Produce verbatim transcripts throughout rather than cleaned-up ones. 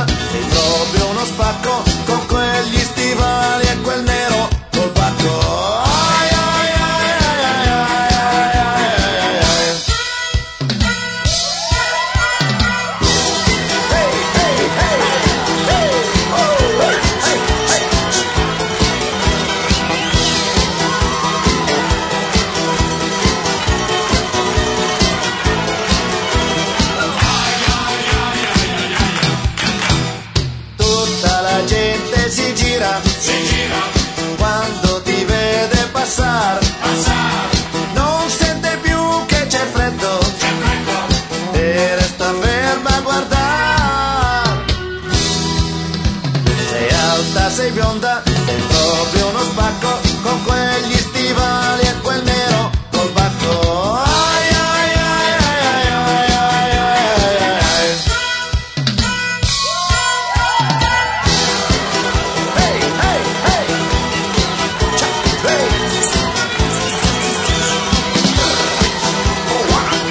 bionda, sei proprio uno spacco, con quegli stivali e quel nero col pacco. Ai, ai, ai, ai, ai, ai, ai, ai. Hey, hey, hey, hey, oh, hey, hey, hey. Tutta la gente si gira, si gira, quando ti vede passare, passare, non sente più che c'è freddo, c'è freddo, e resta ferma a guardare. Sei alta, sei bionda, sei proprio uno spacco, con quegli stivali e quel nero col bacco. Ai, ai, ai, ai, ai, ai, ai, ai, ai. Hey, hey, hey. Ciao, hey. Oh, wow.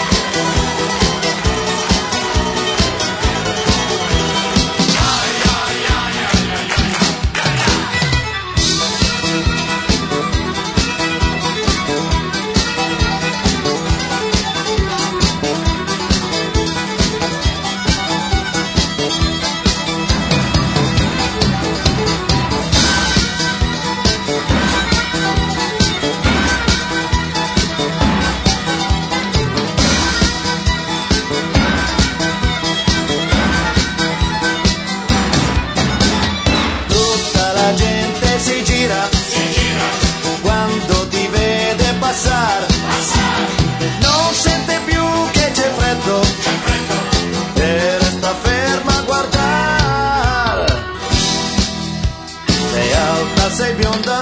Tutta la gente si gira, si gira, quando ti vede passare, passare, non sente più che c'è freddo, c'è freddo, e resta ferma a guardare. Sei alta, sei bionda,